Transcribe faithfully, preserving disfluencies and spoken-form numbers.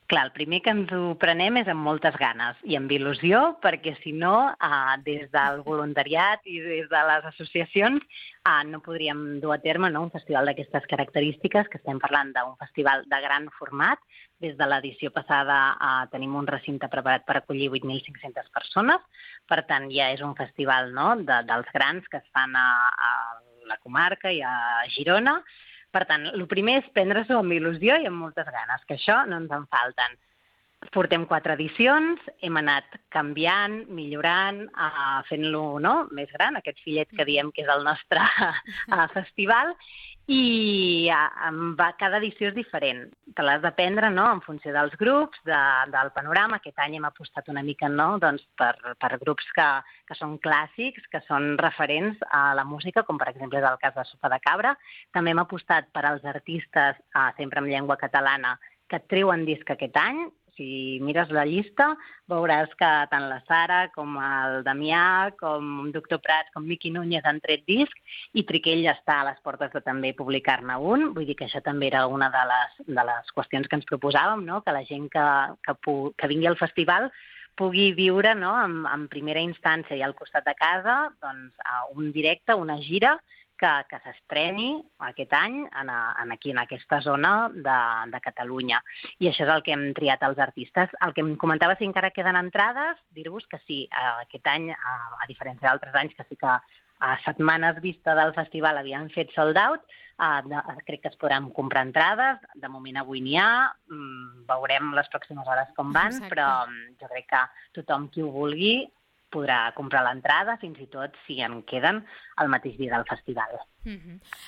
Clar, el primer que ens ho prenem és amb moltes ganes i amb il·lusió, perquè si no, eh, des del voluntariat i des de les associacions eh, no podríem dur a terme, no, un festival d'aquestes característiques, que estem parlant d'un festival de gran format. Des de l'edició passada eh, tenim un recinte preparat per acollir vuit mil cinc-centes persones, per tant ja és un festival, no, de, dels grans que es fan a, a la comarca i a Girona. Per tant, el primer és prendre-s'ho amb il·lusió i amb moltes ganes, que això no ens en falten. Portem quatre edicions, hem anat canviant, millorant, uh, fent-lo, no, més gran, aquest fillet que diem que és el nostre uh, festival, i uh, va, cada edició és diferent. Te l'has de prendre, no?, en funció dels grups, de, del panorama. Aquest any hem apostat una mica, no?, doncs per, per grups que, que són clàssics, que són referents a la música, com per exemple és el cas de Sopa de Cabra. També hem apostat per als artistes, uh, sempre en llengua catalana, que treuen disc aquest any. Si mires la llista, veuràs que tant la Sara com el Damià, com Doctor Prats, com Miqui Núñez han tret disc, i Triquell ja està a les portes de també publicar-ne un. Vull dir que això també era una de les, de les qüestions que ens proposàvem, no?, que la gent que, que, pu, que vingui al festival pugui viure, no?, en, en primera instància i al costat de casa, doncs, un directe, una gira, que, que s'estreni aquest any en, en aquí, en aquesta zona de, de Catalunya. I això és el que hem triat els artistes. El que em comentava, si encara queden entrades, dir-vos que sí, aquest any, a diferència d'altres anys, que sí que a setmanes vista del festival havien fet sold out, uh, de, crec que es podran comprar entrades. De moment avui n'hi ha, mm, veurem les pròximes hores com van, Exacte. Però jo crec que tothom qui ho vulgui podrà comprar l'entrada, fins i tot si en queden el mateix dia del festival. Mm-hmm.